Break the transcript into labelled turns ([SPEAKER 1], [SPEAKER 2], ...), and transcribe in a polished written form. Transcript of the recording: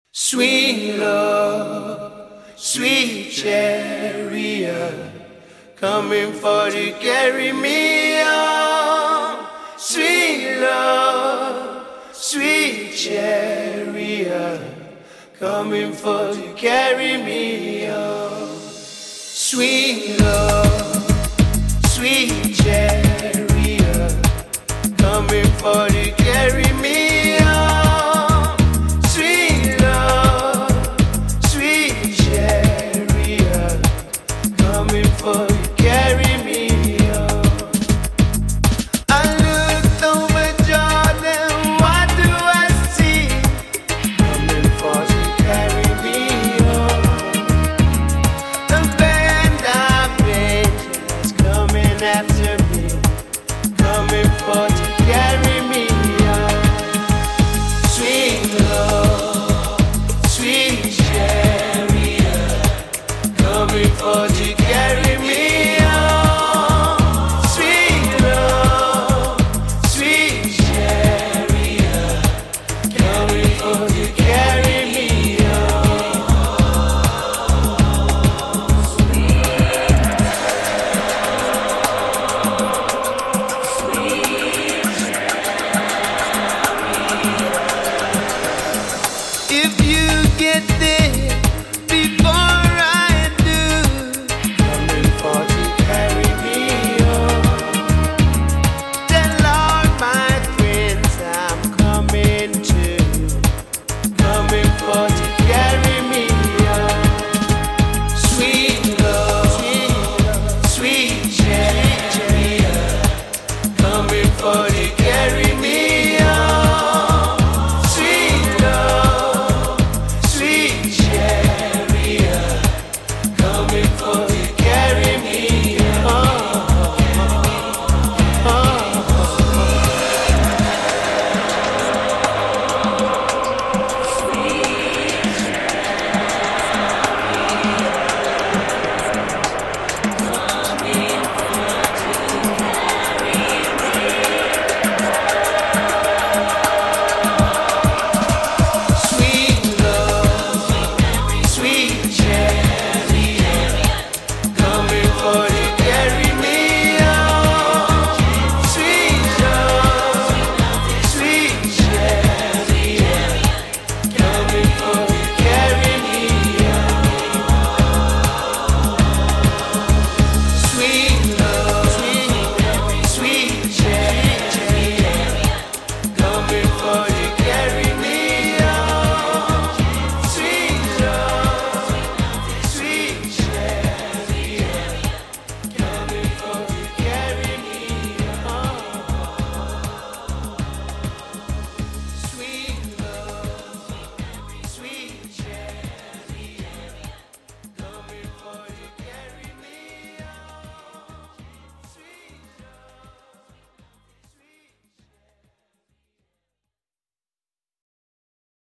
[SPEAKER 1] Sweet love, sweet chariot, coming for to carry me on. Sweet love, sweet chariot, coming for to carry me on. Sweet love, sweet chariot, coming for to carry me on. Sweet love, sweet chariot, coming for to carry me on. I looked over Jordan, what do I see? Coming for to carry me on. The band of angels coming after me, coming for to carry me on. Sweet love, sweet chariot, coming for to carry me on. Sweet love, sweet chariot, coming for to carry me on. If you get